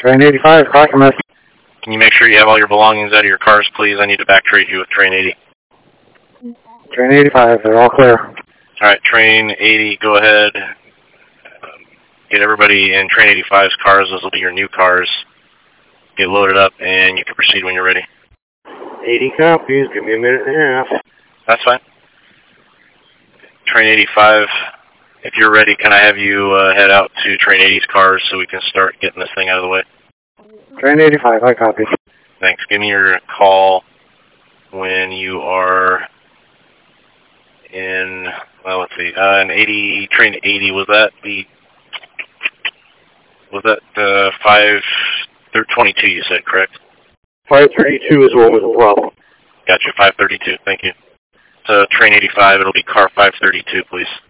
Train 85, Clackamas. Can you make sure you have all your belongings out of your cars, please? I need to backtrade you with Train 80. Train 85, they're all clear. All right, Train 80, go ahead. Get everybody in Train 85's cars. Those will be your new cars. Get loaded up, and you can proceed when you're ready. 80 copies. Give me a minute and a half. That's fine. Train 85, if you're ready, can I have you head out to Train 80's cars so we can start getting this thing out of the way? Train 85, I copy. Thanks. Give me your call when you are in, well, let's see, in 80, Train 80, was that 522 you said, correct? 532 is what was the problem. Gotcha, 532, thank you. So Train 85, it'll be car 532, please.